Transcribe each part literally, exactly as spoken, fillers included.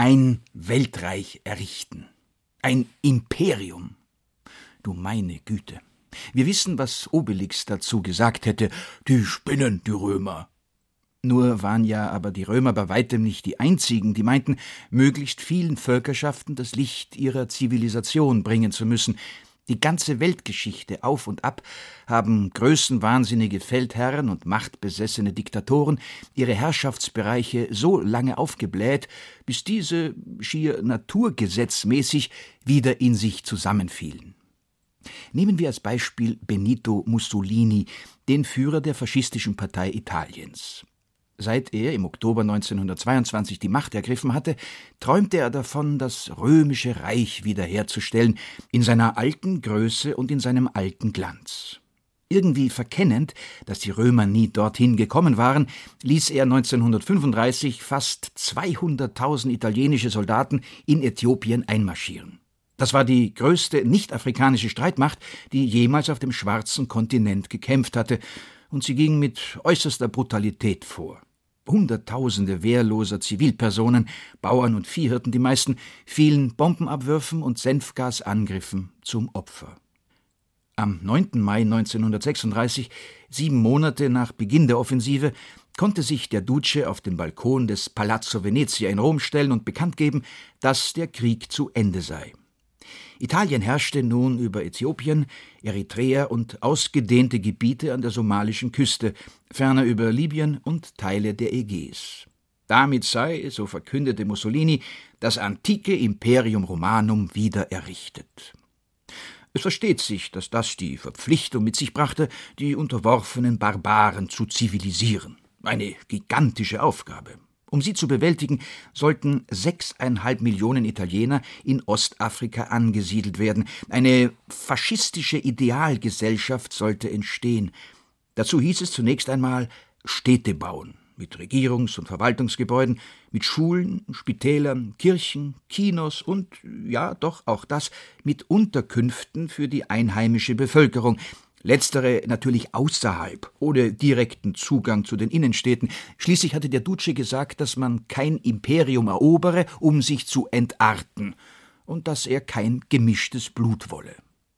ein Weltreich errichten. Ein Imperium. Du meine Güte. Wir wissen, was Obelix dazu gesagt hätte. Die spinnen, die Römer. Nur waren ja aber die Römer bei weitem nicht die einzigen, die meinten, möglichst vielen Völkerschaften das Licht ihrer Zivilisation bringen zu müssen. Die ganze Weltgeschichte auf und ab haben größenwahnsinnige Feldherren und machtbesessene Diktatoren ihre Herrschaftsbereiche so lange aufgebläht, bis diese schier naturgesetzmäßig wieder in sich zusammenfielen. Nehmen wir als Beispiel Benito Mussolini, den Führer der faschistischen Partei Italiens. Seit er im Oktober neunzehnhundertzweiundzwanzig die Macht ergriffen hatte, träumte er davon, das römische Reich wiederherzustellen, in seiner alten Größe und in seinem alten Glanz. Irgendwie verkennend, dass die Römer nie dorthin gekommen waren, ließ er neunzehnhundertfünfunddreißig fast zweihunderttausend italienische Soldaten in Äthiopien einmarschieren. Das war die größte nicht-afrikanische Streitmacht, die jemals auf dem schwarzen Kontinent gekämpft hatte, und sie ging mit äußerster Brutalität vor. Hunderttausende wehrloser Zivilpersonen, Bauern und Viehhirten, die meisten, fielen Bombenabwürfen und Senfgasangriffen zum Opfer. Am neunten Mai neunzehnhundertsechsunddreißig, sieben Monate nach Beginn der Offensive, konnte sich der Duce auf den Balkon des Palazzo Venezia in Rom stellen und bekannt geben, dass der Krieg zu Ende sei. Italien herrschte nun über Äthiopien, Eritrea und ausgedehnte Gebiete an der somalischen Küste, ferner über Libyen und Teile der Ägäis. Damit sei, so verkündete Mussolini, das antike Imperium Romanum wieder errichtet. Es versteht sich, dass das die Verpflichtung mit sich brachte, die unterworfenen Barbaren zu zivilisieren. Eine gigantische Aufgabe. Um sie zu bewältigen, sollten sechseinhalb Millionen Italiener in Ostafrika angesiedelt werden. Eine faschistische Idealgesellschaft sollte entstehen. Dazu hieß es zunächst einmal Städte bauen, mit Regierungs- und Verwaltungsgebäuden, mit Schulen, Spitälern, Kirchen, Kinos und, ja doch auch das, mit Unterkünften für die einheimische Bevölkerung. Letztere natürlich außerhalb, ohne direkten Zugang zu den Innenstädten. Schließlich hatte der Duce gesagt, dass man kein Imperium erobere, um sich zu entarten, und dass er kein gemischtes Blut wolle.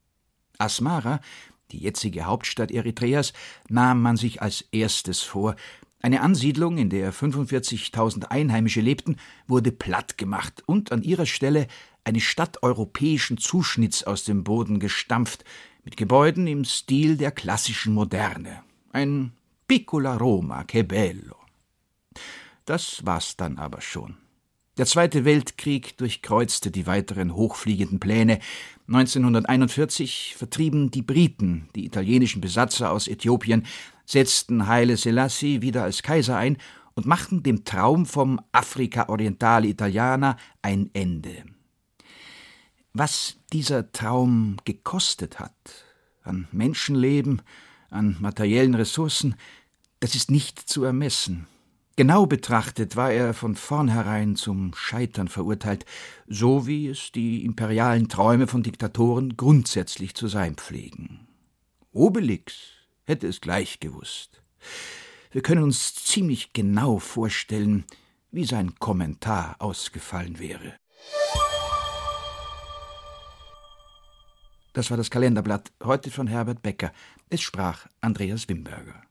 Asmara, die jetzige Hauptstadt Eritreas, nahm man sich als erstes vor. Eine Ansiedlung, in der fünfundvierzigtausend Einheimische lebten, wurde plattgemacht und an ihrer Stelle eine Stadt europäischen Zuschnitts aus dem Boden gestampft, mit Gebäuden im Stil der klassischen Moderne. Ein Piccola Roma, che bello. Das war's dann aber schon. Der Zweite Weltkrieg durchkreuzte die weiteren hochfliegenden Pläne. neunzehnhunderteinundvierzig vertrieben die Briten die italienischen Besatzer aus Äthiopien, setzten Haile Selassie wieder als Kaiser ein und machten dem Traum vom Africa Orientale Italiana ein Ende. Was dieser Traum gekostet hat, an Menschenleben, an materiellen Ressourcen, das ist nicht zu ermessen. Genau betrachtet war er von vornherein zum Scheitern verurteilt, so wie es die imperialen Träume von Diktatoren grundsätzlich zu sein pflegen. Obelix hätte es gleich gewusst. Wir können uns ziemlich genau vorstellen, wie sein Kommentar ausgefallen wäre. Das war das Kalenderblatt, heute von Herbert Becker. Es sprach Andreas Wimberger.